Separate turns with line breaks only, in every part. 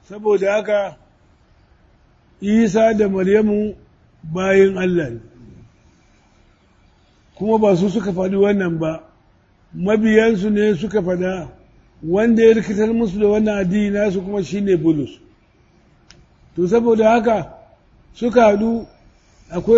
saboda haka Isa da Maryamu bayin Allah ne kuma ba su suka faɗi wannan ba mabiyansu ne suka faɗa wanda ya rikitar musu da wannan addini nasu kuma shine Bulus to saboda haka suka haɗu akwai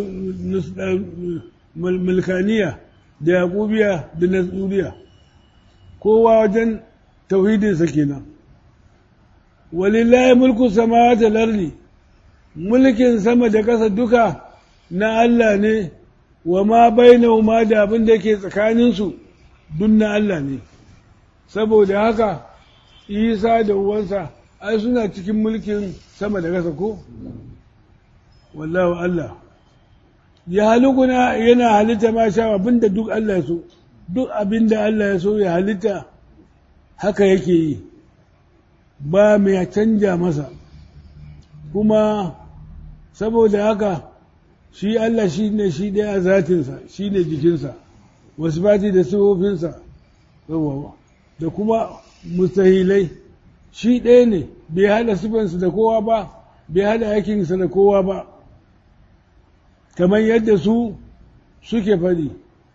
mulkaniya da yaƙubiya da nasuriya kowa wajen tauhidinsa kenan walillahi mulku samawati wal ardi mulkin sama da ƙasa duka na Allah ne wa ma bainahuma da abin da ke tsakaninsu duk na Allah ne saboda haka Isa da uwansa ai suna cikin mulkin sama da ƙasa ko wallahu Allah ya halukuna yana halitta ma sha abinda duk Allah ya so duk abinda Allah ya so ya halitta haka yake yi ba mai canja masa kuma saboda haka shi Allah shi ne shi ɗaya a zatinsa shi ne jikinsa wasu bati da sifofinsa da kuma mustahilai shi ɗaya ne bai haɗa sifansa da kowa ba bai haɗa aikinsa da kowa ba kamar yadda su suke faɗi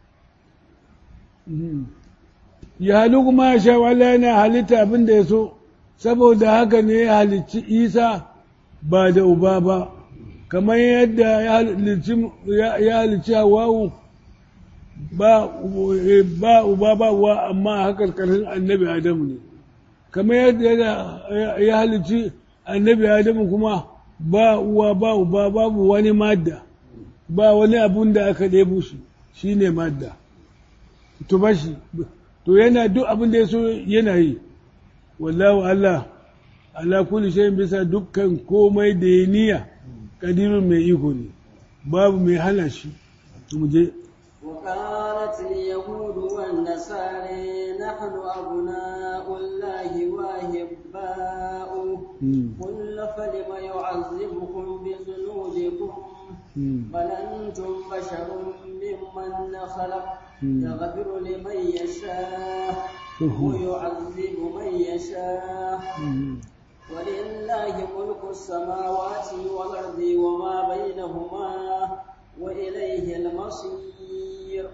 ya halu kuma ya sha wala yana halitta abin da ya so saboda haka ne ya halicci Isa ba da uba ba kamar yadda ya halicci Hawwa'u ba uba ba uwa amma haka ƙarƙashin annabi Adamu ne kamar yadda ya halicci annabi Adamu kuma ba uwa ba uba babu wani madda ba wani abun da aka ɗebo shi ne madda to ba shi to yana duk abin da ya so yana yi wallahu Allah ala kulli shay'in bisa dukkan komai da ya niyya kadirun mai iko ne babu mai hana shi mu je
وقالت اليهود والنصارى نحن أبناء الله وأحباؤه قل فلم يعذبكم بذنوبكم بل أنتم بشر ممن خلق يغفر لمن يشاء ويعذب من يشاء ولله ملك السماوات والأرض وما بينهما وإليه المصير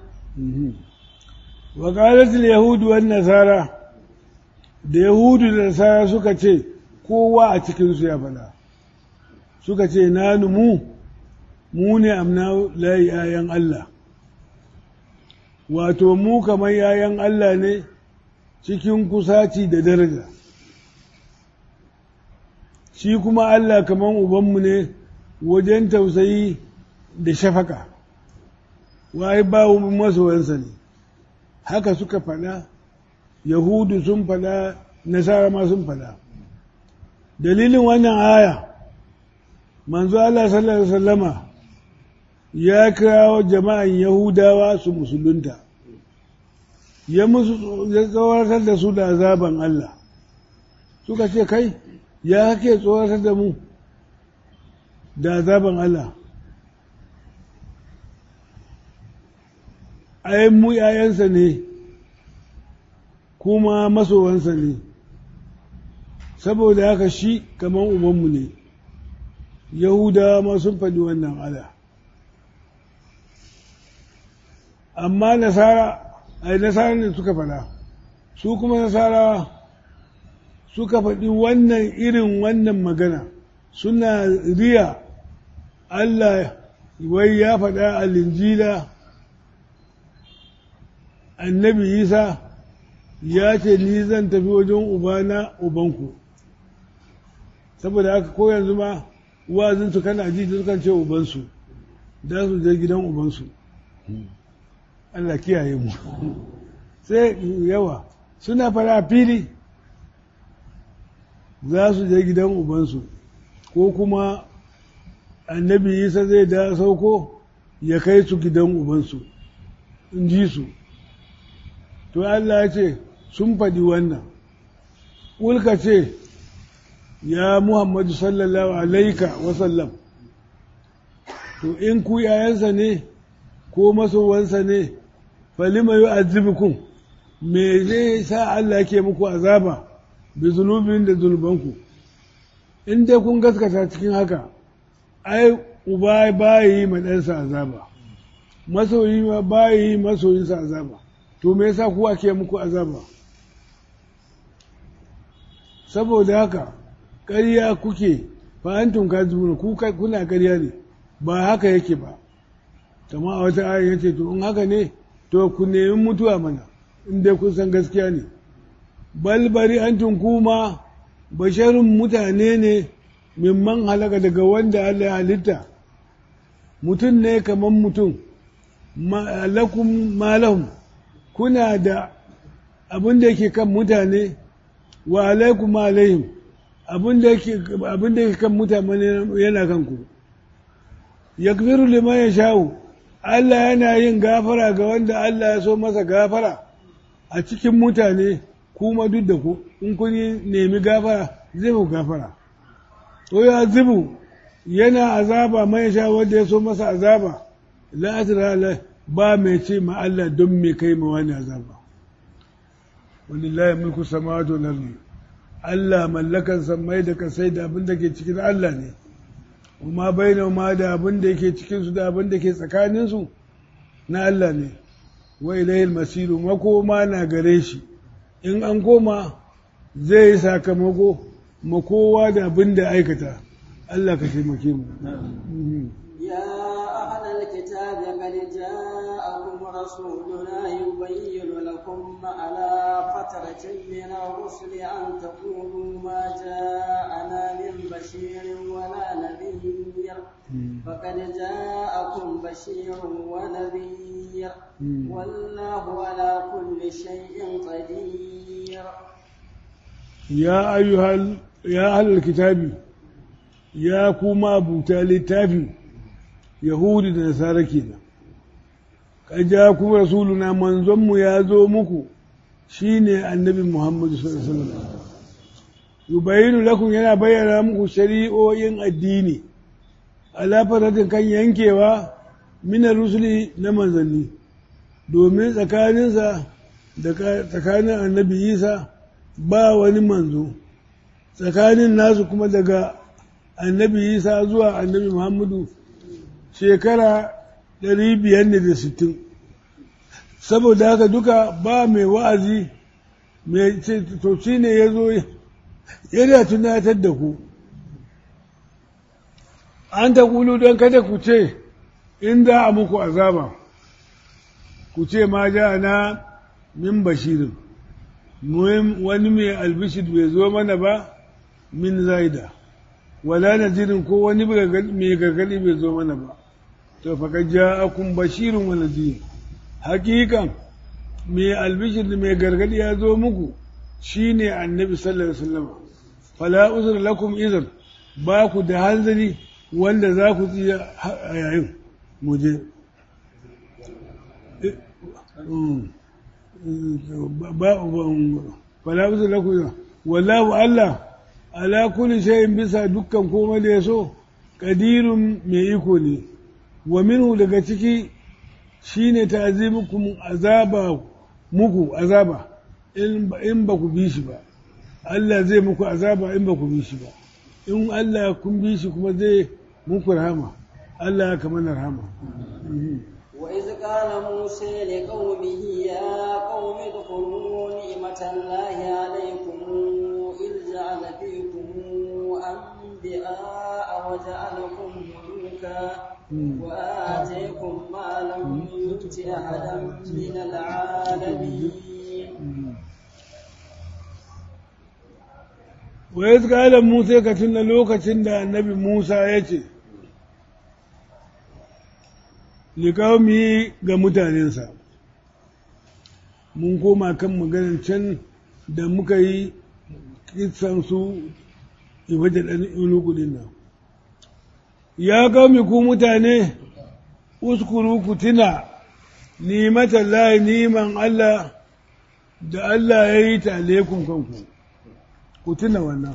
وقالت اليهود والنصارى da yahudu da nasara suka ce kowa a cikinsu ya faɗa suka ce nanu mu ne amna layi yayan Allah wato mu kamar yayan Allah ne cikin kusaci da daraja shi kuma Allah kamar ubanmu ne wajen tausayi da shafaka wai ba masoyansa ne haka suka faɗa yahudu sun faɗa nasara ma sun faɗa dalilin wannan aya manzo Allah sallallahu alaihi wasallama ya kirawo jama'an yahudawa su musulunta ya tsawatar da su da azaban Allah suka ce kai ya kake tsawatar da mu da azaban Allah ai mu ‘ya'yansa ne kuma masowansa ne saboda haka shi kamar ubanmu ne yahudawa ma sun faɗi wannan ala amma nasara ne suka faɗa su kuma nasara suka faɗi wannan irin wannan magana suna riya Allah wai ya faɗa a linjila annabi Isa ya ce ni zan tafi wajen ubana ubanku saboda haka ko yanzu ma wazinsu kana ji sukan ce ubansu da su je gidan ubansu Allah kiyaye mu sai yawa suna fara fili za su je gidan ubansu ko kuma annabi Isa zai da sauko ya kai su gidan ubansu in ji su to Allah ya ce sun faɗi wannan ulka ce ya Muhammadu sallallahu alaika wasallam to in ku yayansa ne ko masowansa ne falima yu'azzibukum me zai sa Allah yake muku azaba bi zunubin da zunubanku in dai kun gaskata cikin haka ai uba ba yi ma ɗansa azaba masoyi ma ba yi masoyinsa azaba to me yasa ku ake muku azaba saboda haka ƙarya kuke fa antum kazibuna ku kuna ƙarya ne ba haka yake ba kamar a wata ayin yace to in haka ne to ku nemi mutuwa mana in dai kun san gaskiya ne balbari antum kuma basharun mutane ne mimman halaka daga wanda Allah ya halitta mutum ne kamar mutum lakum malahum kuna da abin da yake kan mutane wa alaikum alaihim abin da yake kan mutane yana kanku yakfiru liman yasha'u Allah yana yin gafara ga wanda Allah ya so masa gafara a cikin mutane kuma duk da ku in kun nemi gafara zai mu gafara to ya zubu yana azaba mai sha wanda ya so masa azaba la asra ba mai ce ma Allah don me kai ma wani azaba wallahi mulku samawati wal ardi Allah mallakan samai da kasai da abin da ke cikin Allah ne kuma bainahuma da abin da yake cikin su da abin da ke tsakanin su na Allah ne wa ilayhil masiru makoma na gare shi in an koma zai yi sakamako makowa da abin da aikata Allah ka taimake mu
ya ahlal kitabi qad ja'akum rasuluna yubayyinu lakum ala fatratin min ar-rusuli an taqulu ma ja'ana min bashirin wala nadhir faqad ja'akum bashirun wa nadhir wallahu ala kulli shay'in qadir
ya ahlul kitabi ya kuma abuta littafi yahudi da nasara kenan kaja ku rasuluna manzonmu ya zo muku shine annabi muhammadu sallallahu alaihi wasallam yubayinu lakum yana bayyana muku shari'o'in addini ala faratin kan yankewa min rusuli na manzanni domin tsakaninsa da tsakanin annabi isa ba wani manzo tsakanin nasu kuma daga annabi isa zuwa annabi muhammadu shekara 560 saboda haka duka ba mai wa'azi mai ce to shi ne ya zo yana tunatar da ku an ta kulu don kada ku ce in za a muku azaba ku ce ma ja na min bashirin wani mai albishir bai zo mana ba min zaida wala nazirin ko wani mai gargadi bai zo mana ba to faqad ja'akum bashirun wa nadhir hakikan mai albishir da mai gargadi ya zo muku shine annabi sallallahu alaihi wasallam fala uzur lakum idan ba ku da hanzari wanda za ku tsaya a yayin muje fala uzur lakum wallahu Allah ala kulli shay'in bisa dukkan komai da yaso qadirun mai iko ne wa minhu daga ciki shine ta'zimukum azaba in ba ku bi shi ba Allah zai muku azaba in ba ku bi shi ba in Allah kun bi shi kuma zai muku rahama Allah ya kamar rahama
وإذ قال موسى لقومه يا قوم اذكروا نعمة الله عليكم إذ جعل فيكم أنبياء وجعلكم ملوكا وآتيكم ما لم يؤت أحدا من العالمين
وإذ قال موسى كتن لوكة النبي موسى يتي liƙaumi ga mutanensa mun koma kan maganin can da muka yi kitsan su ibajen ɗan ilukudin nan ya ƙaumi ku mutane uskuru ku tuna nimatan layi niman Allah da Allah ya yi ta alaikun kanku ku tuna wannan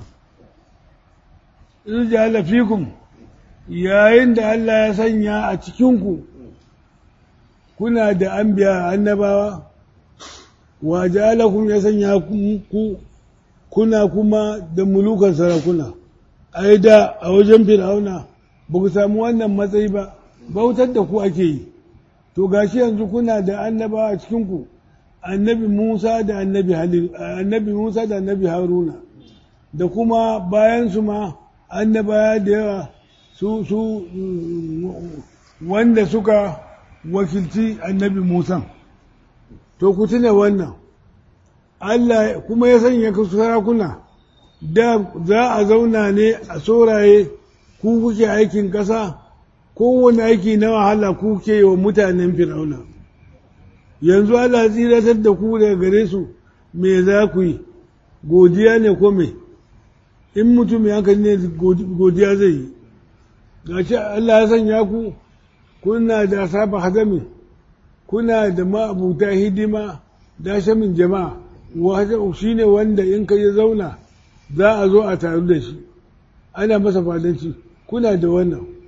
in ji fikum yayin da Allah ya sanya a cikinku kuna da anbiya annabawa wa ja'alakum ya sanya ku kuna kuma da mulukan sarakuna ai da a wajen fir'auna ba ku samu wannan matsayi ba bautar da ku ake yi to gashi yanzu kuna da annabawa a cikinku annabi Musa da annabi Haruna da kuma bayan su ma annabawa da yawa su wanda suka wakilci annabi Musa to ku tuna wannan Allah kuma ya sanya ku sarakuna da za a zauna ne a sauraye ku kuke aikin ƙasa kowane aiki na wahala ku ke wa mutanen fir'auna yanzu Allah tsiratar da ku daga gare su me za ku yi godiya ne ko me in mutum ya kan ne godiya zai yi gashi Allah ya sanya ku kuna da saba hadami kuna da ma'abuta hidima da shamin jama'a shi ne wanda in ka yi zauna za a zo a taru da shi ana masa fadanci kuna da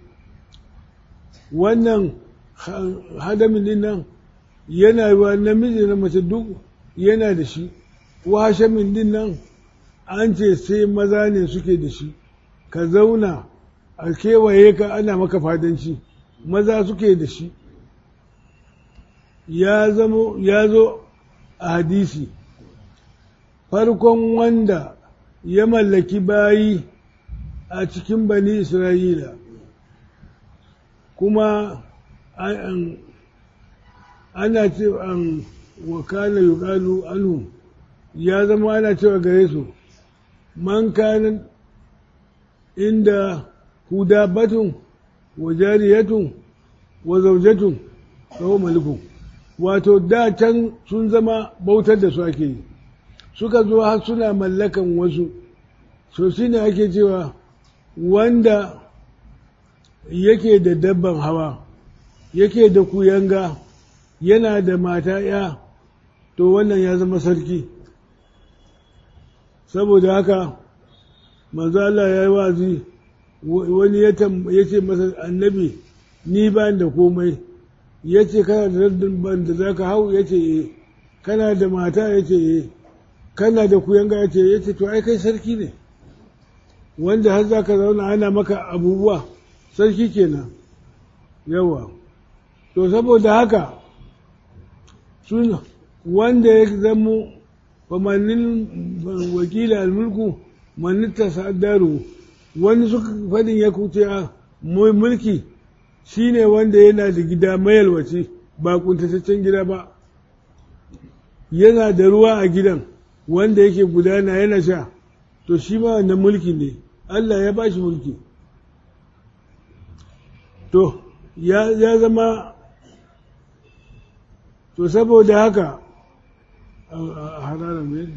wannan hadamin din nan yana wa namiji na mace duk yana da shi washamin din nan an ce sai maza ne suke da shi ka zauna a kewaye ka ana maka fadanci maza suke da shi ya zo a hadisi farkon wanda ya mallaki bayi a cikin bani Isra'ila kuma ana ce an wakana yuqalu anhu ya zama ana cewa gare su man kana inda hudabatun wa jariyatun wa zawjatun wa malikun wato da can sun zama bautar da su ake yi suka zo har suna mallakan wasu so shi ne ake cewa wanda yake da dabban hawa yake da kuyanga yana da mata ya to wannan ya zama sarki saboda haka manzo Allah ya yi wazi wani ya ce masa annabi ni ba da komai ya ce kana da dabban da za ka hau ya ce kana da mata ya ce kana da kuyanga ya ce to ai kai sarki ne wanda har za ka zauna ana maka abubuwa sarki kenan yawa to saboda haka sun wanda ya zamo famannin wakila almulku manita sa'adaru wani suka fadin ya kuce a mulki shine wanda yana da gida mayalwaci ba kuntataccen gida ba yana da ruwa a gidan wanda yake gudana yana sha to shi ma wannan mulki ne Allah ya bashi mulki to ya zama to saboda haka a hararar mai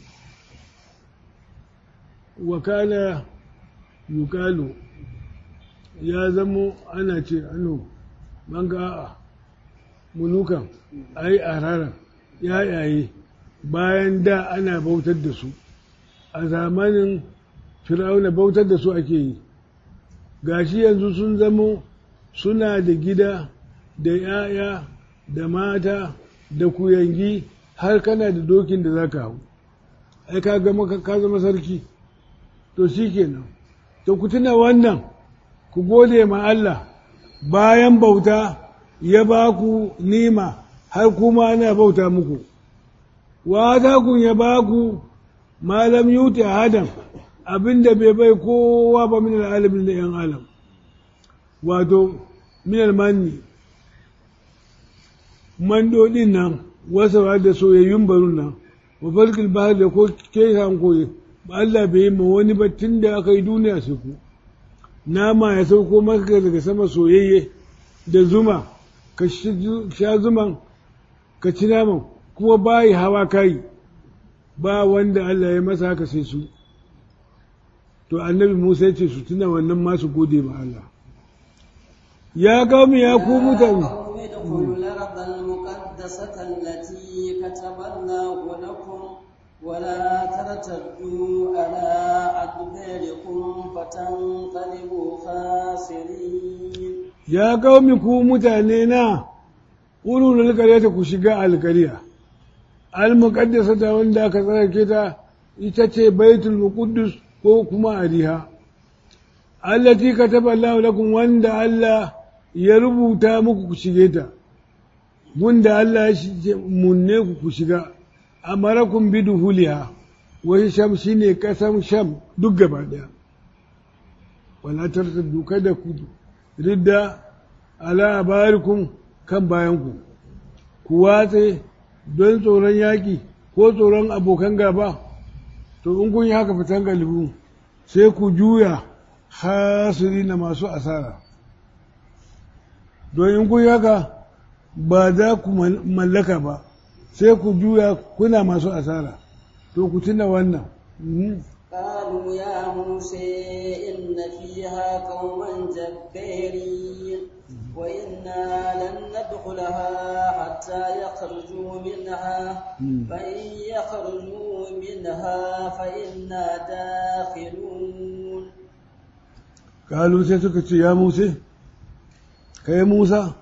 wakala yukalu ya zamo ana ce ano manga mulukan ai a hararar yayaye bayan da ana bautar da su a zamanin fir'auna bautar da su ake yi gashi yanzu sun zamo suna da gida da ‘ya'ya da mata da kuyangi har kana da dokin da za ka hau ai ka zama sarki to shi kenan to ku tuna wannan ku gode ma Allah bayan bauta ya ba ku nima har kuma ana bauta muku wa kun ya ba ku malam yuti adam abinda bai bai kowa ba min al'alamin da ‘yan alam wato min almanni mandodin nan wasawa da soyayyun barun nan wa farkil bahar da ko ke hankoyi ba Allah bai yi ma wani ba tun da aka yi duniya su ku nama ya sauko maka daga sama soyayye da zuma ka sha zuman ka ci naman kuma bayi hawa kai ba wanda Allah ya masa haka sai su to annabi Musa ya ce su tuna wannan masu gode ma Allah ya gaumi ya ku mutane
ولا ترتدوا على أدباركم فتنقلبوا خاسرين
يا قوم ku mutane na ulul alqaryata ku shiga alqarya almuqaddasata wanda aka tsarake ta ita ce baitul muqaddas ko kuma ariha allati kataba Allah lakum wanda Allah ya rubuta muku ku shige ta gunda Allah ya munne ku shiga amarakum biduhuliha wai sham shine kasan sham duk gaba daya wala tartaddu kada ku ridda ala abarikum kan bayanku ku watse don tsoron yaƙi ko tsoron abokan gaba to in kun yi haka fitan galibu sai ku juya hasiri na masu asara don in kun yi haka ba za ku mallaka ba sai ku juya kuna masu asara to ku tuna wannan
قالوا يا موسى إن فيها قوما جبارين وإنا لن ندخلها حتى يخرجوا منها فإن يخرجوا منها فإنا داخلون
قالوا سيسكت يا موسى كي موسى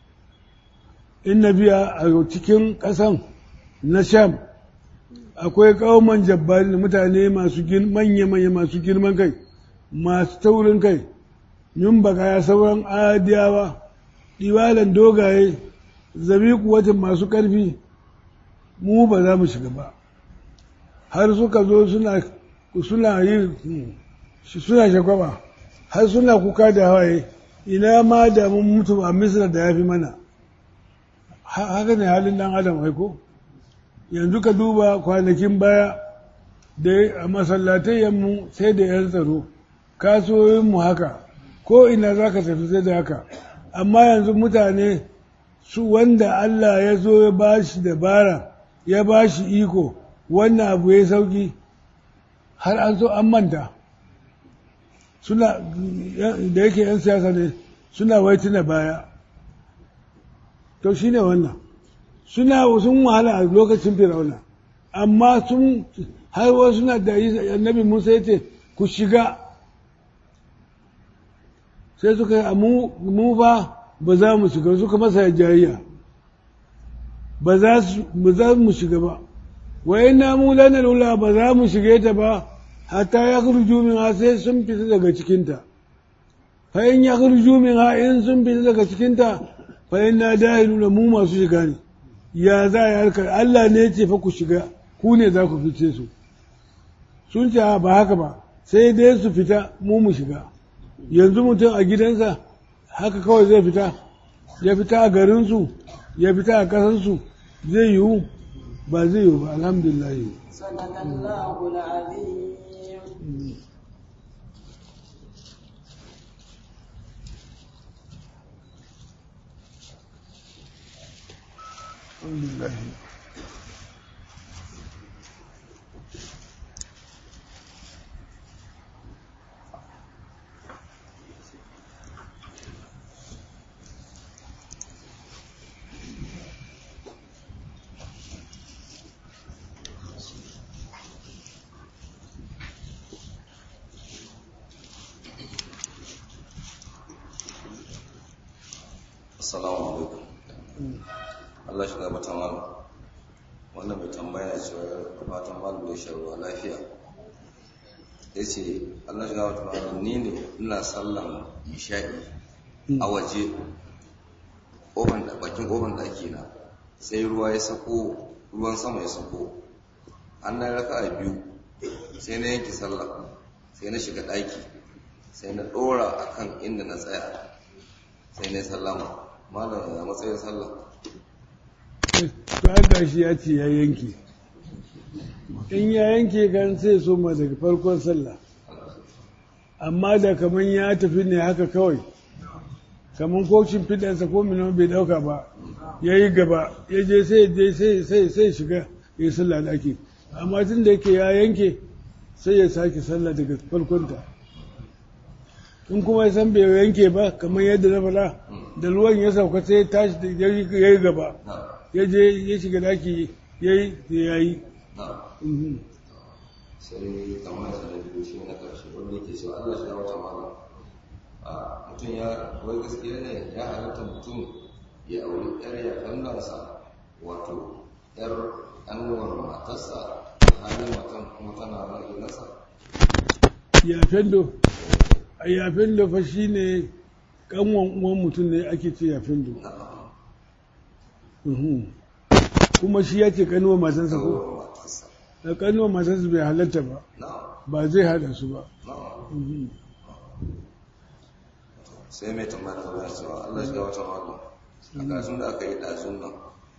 إن فيها cikin ƙasan na Sham akwai kauman jabbari mutane masu manya-manya masu girman kai masu taurin kai yin baka ya sauran adiyawa ɗiwalan dogaye zabi kuwatin masu ƙarfi mu ba za mu shiga ba har suka zo suna shagwaba har suna kuka da hawaye ina ma da mun mutu a misra da ya fi mana haka ne halin dan adam aiko yanzu ka duba kwanakin baya da a masallatayyanmu sai da yan tsaro kasuwoyinmu haka ko ina za ka tafi sai da haka amma yanzu mutane su wanda Allah ya zo ya ba shi dabara ya ba shi iko wannan abu ya sauki har an so an manta suna da yake yan siyasa ne suna waituna baya to shine wannan sun wahala a lokacin Fir'auna amma har wasu suna da annabi Musa ya ce ku shiga sai suka yi mu ba za mu shiga suka masa jayayya ba za mu shiga ba wa inna mu lana lula ba za mu shige ta ba hatta ya khruju minha sai sun fita daga cikinta fa in ya khruju minha in sun fita daga cikinta fa inna dahiluna mu masu shiga ne ya za ya harkar Allah ne ce fa ku shiga ku ne za ku fice su sun ce ba haka ba sai dai su fita mu shiga yanzu mutum a gidansa haka kawai zai fita ya fita a garinsu ya fita a ƙasarsu zai yiwu ba zai yiwu ba alhamdulillah
sadaqallahu al-azim
alhamdulillah
Assalamu alaikum. Allah shiga mata malam. Wannan mai tambaya cewa fatan malam da sharuwa lafiya. Yace Allah shiga mata malam ni ne ina sallan isha'i a waje bakin kofar daki na. Sai ruwan sama ya sako. An na raka'a biyu sai na yanke sallah sai na shiga daki sai na dora akan inda na tsaya sai na sallama. Malam a matsayin sallah
to haka shi ya ce ya yanke in ya yanke kan sai so ma daga farkon sallah amma da kaman ya tafi ne haka kawai kaman kocin fidansa ko minan bai dauka ba ya yi gaba ya je sai shiga ya yi sallah da ake amma tun da yake ya yanke sai ya sake sallah daga farkonta in kuma ya san bai yanke ba kamar yadda na faɗa da ruwan ya sauka sai ya tashi ya yi gaba ya je ya shiga daki ya yi
sai kamar da biyu shi na karshe wanda yake cewa Allah shi wata mana mutum ya wai gaskiya ne ya halatta mutum ya auri yar ya kannansa wato yar annuwar matarsa halin matan kuma tana rage nasa
ya fendo a yafin da fa shi ne kanwan uwan mutum ne ake ce yafin da kuma shi ya ce kanuwa matansa ko da kanuwa matansa bai halatta ba ba zai hada su ba
sai mai tambaya da cewa Allah shiga wata mako a karatun da aka yi ɗazun nan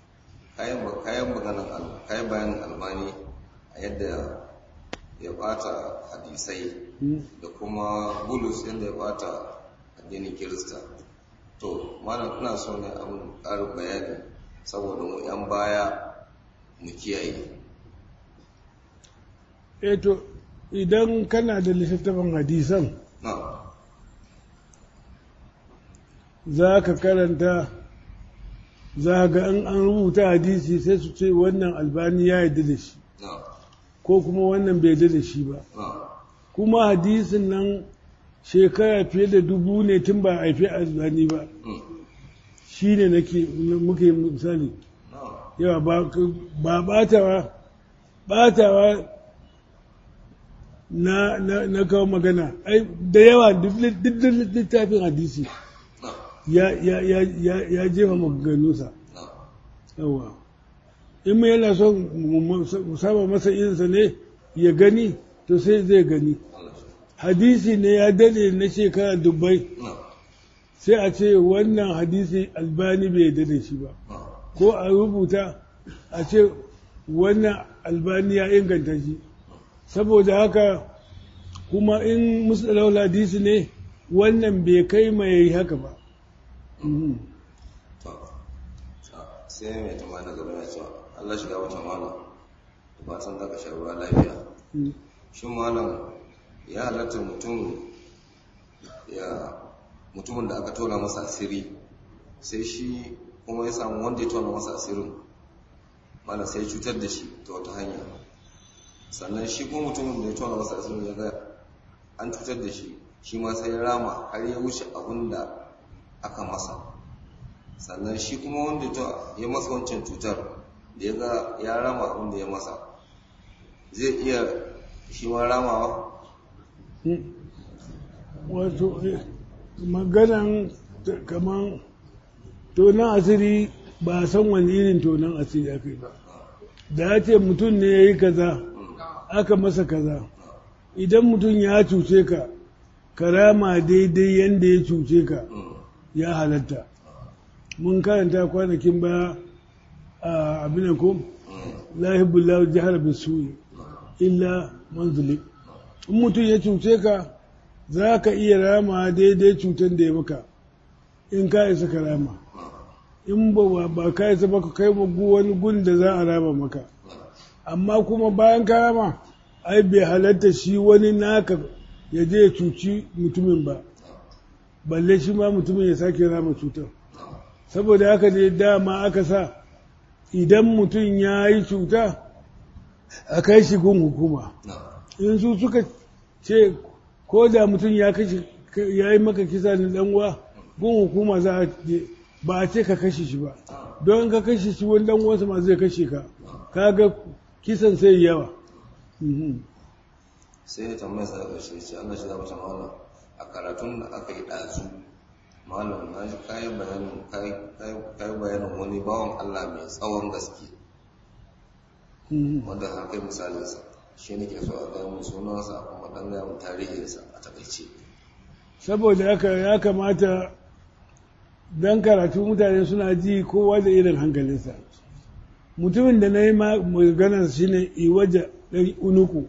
kayan bayanin albani a yadda ya bata hadisai da kuma bulus yadda ya bata addinin kirista to malam ina so ne abin ƙarin bayani saboda mu yan baya mu kiyaye
to idan kana da littattafan hadisan za ka karanta za ga an rubuta hadisi sai su ce wannan albani ya yarda da shi ko kuma wannan bai yarda da shi ba kuma hadisin nan shekara fiye da 1000 ne tun ba a haifi albani ba shi ne muke misali yawa ba batawa na kawo magana da yawa duk littafin hadisi ya jefa maganganunsa yawa in mai yana son mu saba masa irinsa ne ya gani to sai zai gani hadisi ne ya dade na shekara dubbai sai a ce wannan hadisi albani bai yarda da shi ba ko a rubuta a ce wannan albani ya inganta shi saboda haka kuma in musulawar hadisi ne wannan bai kai mai haka ba
sai mai tama na gaba ya cewa Allah shiga wata malam da fatan za ka sha ruwa lafiya shi malam ya halatta mutumin da aka tona masa asiri sai shi kuma ya samu wanda ya tona masa asirin malam sai ya cutar da shi ta wata hanya sannan shi kuma mutumin da ya tona masa asirin ya ga an cutar da shi shi ma sai ya rama har ya wuce abin da aka masa sannan shi kuma wanda ya masa wancan cutar da ya ga ya rama abin da ya masa zai iya shi ma ramawa
wato maganan kaman tonon asiri ba a san wani irin tonon asiri aka yi ba da ya ce mutum ne ya yi kaza aka masa kaza idan mutum ya cuce ka karama daidai yadda ya cuce ka ya halatta mun karanta kwanakin baya a abin ko lahibullahu jihar bisuyi illa manzuli in mutum ya cuce ka za ka iya rama daidai cutar da ya maka in ka isa ka rama in ba ka isa ba ka kai wani gun da za a rama maka amma kuma bayan ka rama ai bai halatta shi wani naka ya je ya cuci mutumin ba balle shi ma mutumin ya sake rama cutar saboda haka ne dama aka sa idan mutum ya yi cuta a kai shi gun hukuma in su suka ce ko da mutum ya yi maka kisa da ɗanwa gun hukuma za a je ba a ce ka kashe shi ba don ka kashe shi wani ɗanwansa ma zai kashe ka kaga kisan sai yawa
sai ya tambaya sa da shi ce Allah shi da mata malam a karatun da aka yi ɗazu malam na ji kayan bayanin wani bawan Allah mai tsawon gaske wanda har kai misalinsa shi ne ke so a gaya mun sunansa kuma ɗan gaya mun tarihinsa a takaice
saboda haka ya kamata don karatu mutane suna ji kowa da irin hankalinsa mutumin da na yi maganar shi ne iwaja ɗari unuku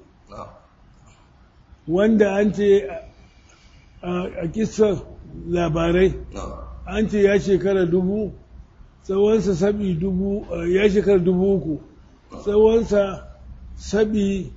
wanda an ce a kisar labarai an ce ya shekara 1000 tsawonsa sabi 1000 ya shekara 3000 tsawonsa sabi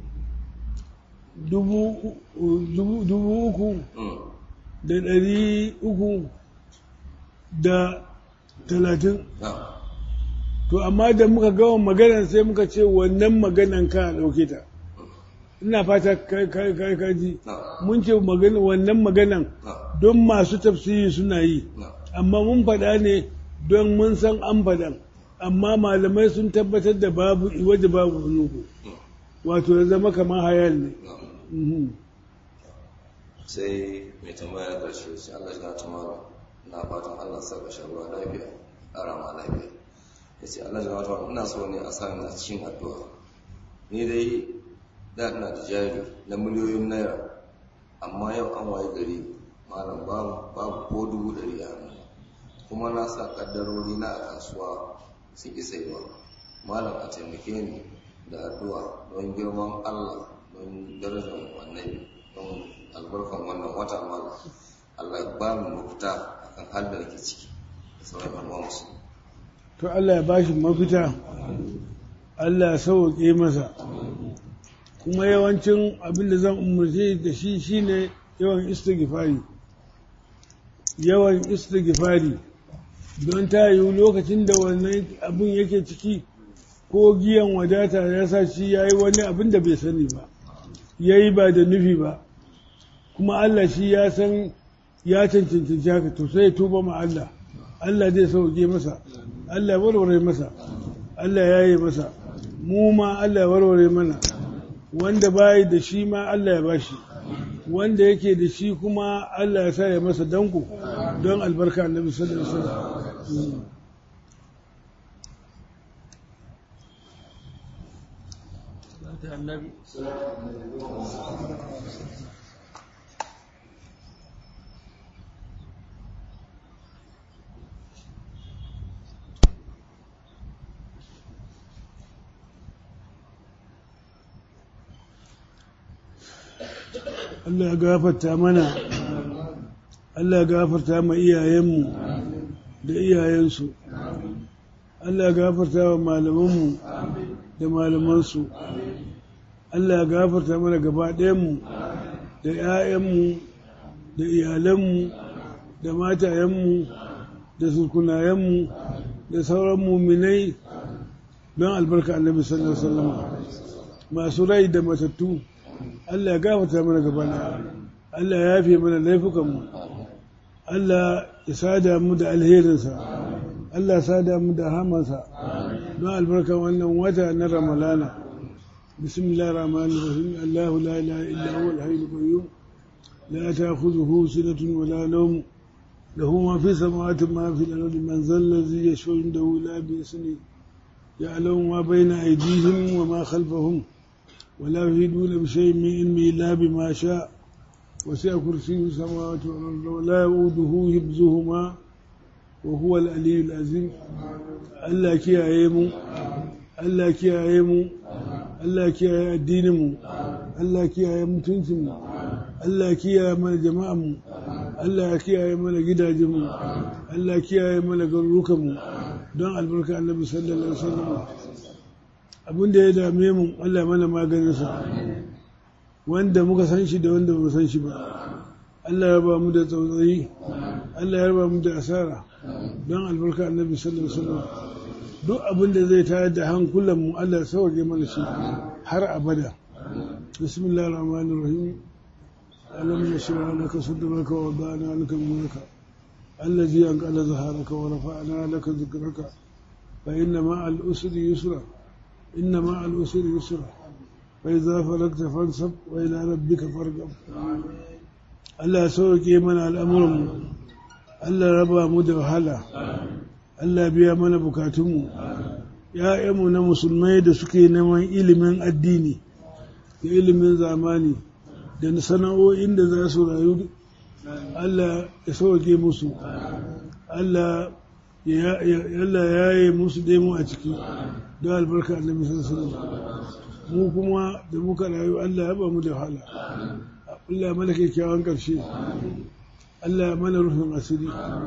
330 to amma da muka gawa maganan sai muka ce wannan maganan ka ɗauke ta ina fata kaji mun ce wannan maganan don masu tafsiri suna yi amma mun faɗa ne don mun san an faɗan amma malamai sun tabbatar da babu waje babu nuku wato ya zama kamar hayal ne
sai mai tambaya na ƙarshe sai Allah ya ta mara na fatan Allah sa ka sharuwa lafiya ƙara ma lafiya ya ce Allah ya ta ina so ne a sa ni a cikin addu'a ni dai da ina da jari na miliyoyin naira amma yau an waye gari malam babu ko 100 a hannu kuma na sa kaddarori na a kasuwa sun ki saiwa malam a taimake ni da addu'a don girman Allah don darajar wannan don albarkan wannan wata malam Allah ya ba mu mafita akan halin da nake ciki da sauran al'umma musu
to Allah ya bashi mafita Allah ya sauke masa kuma yawancin abin da zan umarce da shi shine yawan istighfari don ta yiwu lokacin da wannan abin yake ciki ko giyan wadata ya sa shi ya yi wani abin da bai sani ba ya yi ba da nufi ba kuma Allah shi ya san ya cancanci haka to sai ya tuba ma Allah Allah zai sauke masa Allah ya warware masa Allah ya yi masa mu ma Allah ya warware mana wanda bayi da shi ma Allah ya bashi wanda yake da shi kuma Allah ya sa ya masa danko don albarka annabi sallallahu alaihi wasallam annabi Allah ya gafarta mana Allah ya gafarta ma iyayenmu da iyayensu Allah ya gafarta wa malamanmu da malamansu Allah ya gafarta mana gaba ɗayanmu da ‘ya'yanmu da iyalanmu da matayenmu da surkunayenmu da sauran muminai don albarka annabi sallallahu alaihi wasallam masu rai da matattu Allah ya gafarta mana gaba ɗaya Allah ya yafe mana laifukanmu Allah ya sada mu da alherinsa Allah ya sada mu da hamansa don albarka wannan wata na Ramalana bismillahir rahmanir rahim Allahu la ilaha illa huwa al-hayyul qayyum la ta'khudhuhu sinatun wa la nawm lahu ma fi samawati wa ma fi al-ardi man dhal ladhi yashfa'u indahu illa bi ismihi ya'lamu ma bayna aydihim wa ma khalfahum ولا يهدون بشيء من علمه إلا بما شاء وسع كرسيه السماوات والأرض ولا يؤوده حفظهما وهو العلي العظيم الله كيايمو الله كيايمو الله كياي الدينمو الله كياي mutuncinmu Allah kiyaye mana jama'anmu Allah kiyaye mana gidajenmu Allah kiyaye mana garurukanmu don albarka annabi sallallahu alaihi wasallam abin da ya dame mu Allah mana maganinsa wanda muka san shi da wanda ba san shi ba Allah ya ba mu da tsautsayi Allah ya ba mu da asara don albarka annabi sallallahu alaihi wasallam duk abin da zai tayar da hankulan mu Allah ya sauke mana shi har abada bismillahir rahmanir rahim alam nashrah laka sadraka wa wada'na laka mulka allazi anqala zaharaka wa rafa'na laka dhikraka fa inna ma'al usri yusra إن مع العسر يسرا فإذا فرغت فانصب وإلى ربك فارغب Allah ya sauke mana al'amuranmu, Allah raba mu da wahala, Allah biya mana bukatunmu, ‘ya'yanmu na musulmai da suke neman ilimin addini, da ilimin zamani, da sana'o'in da za su rayu, Allah ya sauke musu, Allah ya yi musu daimu a ciki. Don albarka annabi sallallahu alaihi wasallam mu kuma da muka rayu Allah ya ba mu da wahala Allah mana kyakkyawan karshe Allah mana rufin asiri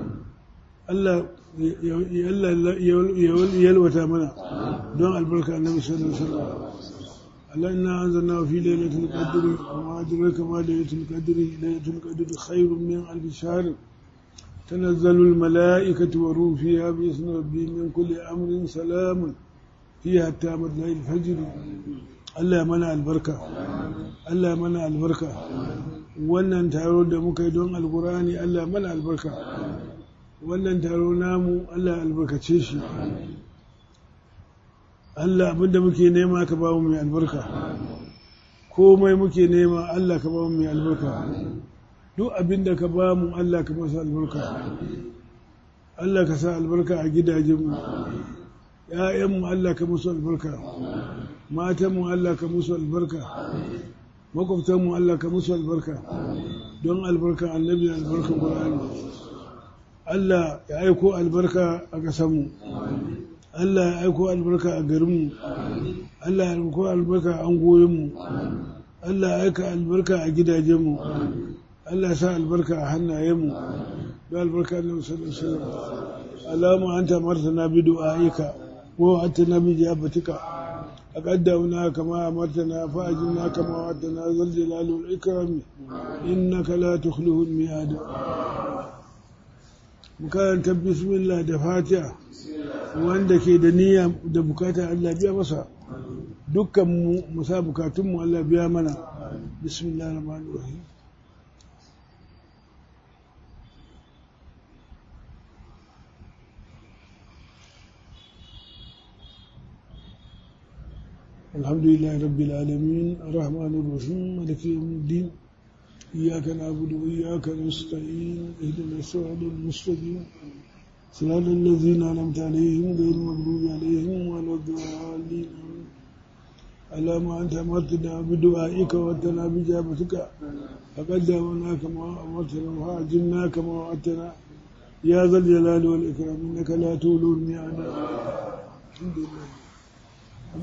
Allah ya yalwata mana don albarka annabi sallallahu alaihi wasallam Allah inna anzalna fi lailatul qadr wa ma adraka ma lailatul qadr khairun min alf shahr تنزل الملائكة والروح فيها بإذن ربهم من كل أمر سلام فيها حتى مطلع الفجر Allah mana albarka Allah mana albarka wannan taro da muka yi don alkurani Allah mana albarka wannan taro namu Allah albarkace shi Allah abinda muke nema ka ba mu mai albarka komai muke nema Allah ka ba mu mai albarka duk abin da ka ba mu Allah ka masa albarka Allah ka sa albarka a gidajenmu ‘ya'yanmu Allah ka musu albarka matanmu Allah ka musu albarka makwabtanmu Allah ka musu albarka don albarka annabi da albarka ƙwararri Allah ya aiko albarka a ƙasanmu Allah ya aiko albarka a garinmu Allah ya aiko albarka a angoyinmu Allah ya aika albarka a gidajenmu Allah ya sa albarka a hannayenmu da albarka annabi sallallahu alaihi wasallam Allahumma anta amartana bi du'aika wa wa'adtana bi ijabatika أقدمنا كما أمرتنا فأجلنا كما وعدتنا ذا الجلال والإكرام إنك لا تخلف الميعاد مكان بسم الله da fatiha wanda ke da niyya da bukata Allah biya masa dukkan mu musa bukatun mu Allah biya mana bismillahir rahmanir rahim الحمد لله رب العالمين الرحمن الرحيم مالك يوم الدين إياك نعبد وإياك نستعين اهدنا الصراط المستقيم صراط الذين أنعمت عليهم غير المغضوب عليهم ولا الضالين اللهم أنت أمرتنا بدعائك وأتنا بإجابتك فقدمنا كما أمرتنا وأعجلنا كما وعدتنا يا ذا الجلال والإكرام إنك لا تولو الميعاد الحمد لله